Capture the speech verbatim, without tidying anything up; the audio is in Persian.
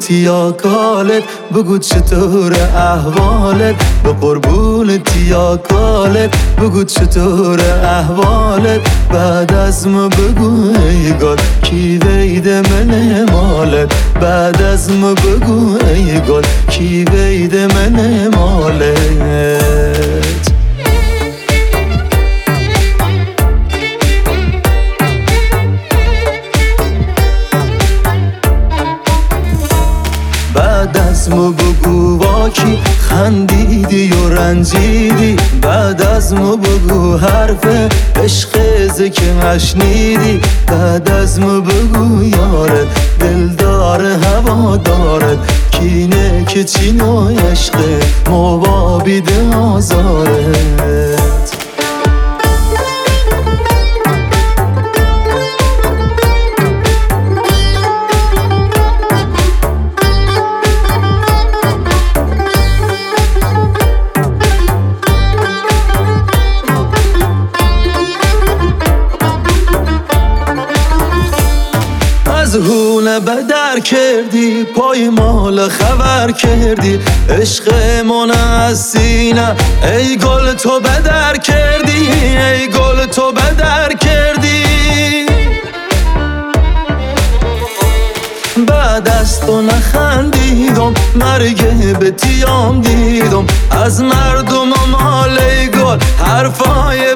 یا کالت، بگو چطور احوالت، به قربون یا کالت، بگو چطور احوالت. بعد از ما بگو ای گل کی وید من مالت، بعد از ما بگو ای گل کی وید من مالت. بعد از ما بگو با کی خندیدی و رنجیدی، بعد از ما بگو حرف عشق که نشنیدی، بعد از ما بگو یارت دلدار هوا دارد، کینه که چین و عشق مبابید آزارت. از هونه بدر کردی، پای مال خبر کردی، عشق من از سینه ای گل تو بدر کردی، ای گل تو بدر کردی. بعد از تو نخندیدم، مرگ به تیام دیدم، از مردم مال ای گل حرفای